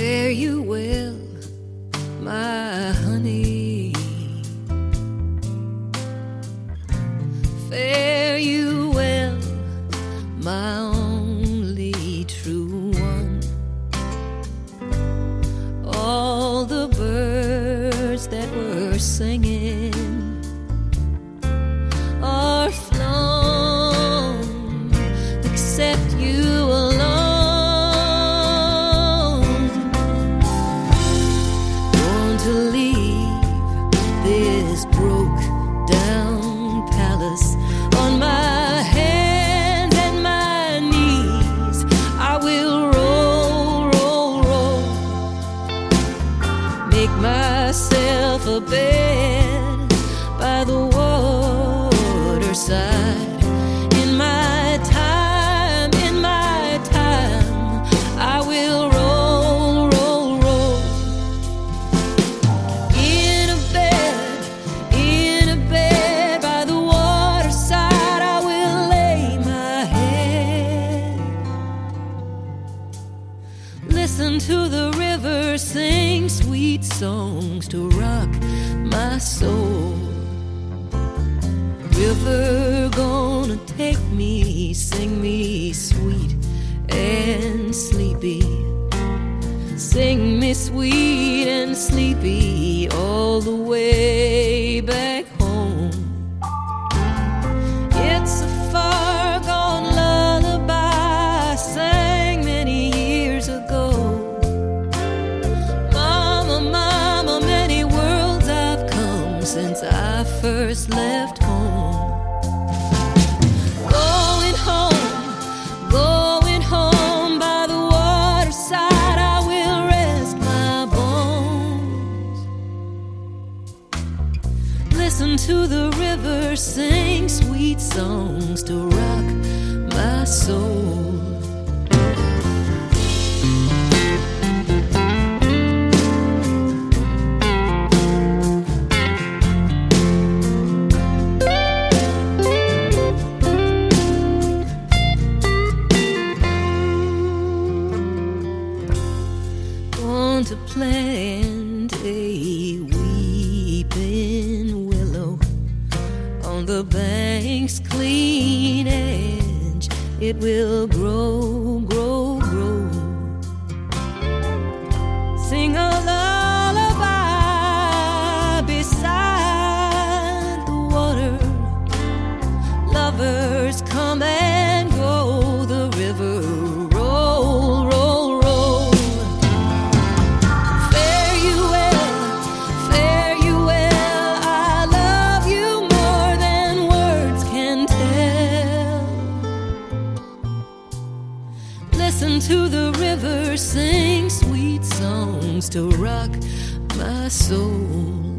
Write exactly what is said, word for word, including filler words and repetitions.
Fare you well, my honey. Fare you well, my only true one. All the birds that were singing are flown, except you alone. Going to leave this broke down palace on my hands and my knees. I will roll, roll, roll, make myself a bed by the waterside. In my time, in my time, I will roll, roll, roll. In a bed, in a bed by the waterside, I will lay my head. Listen to the river sing sweet songs to rock my soul. River gonna take me, sing me sweet and sleepy. Sing me sweet and sleepy all the way back home. It's a far gone lullaby I sang many years ago. Mama, mama, many worlds I've come since I first left home. Going home, going home by the waterside, I will rest my bones. Listen to the river sing sweet songs to rock my soul. To plant a weeping willow on the bank's clean edge. It will grow, grow, grow. Sing a lullaby beside the water. Lovers come and go. The river roll, roll, roll. Listen to the river sing sweet songs to rock my soul.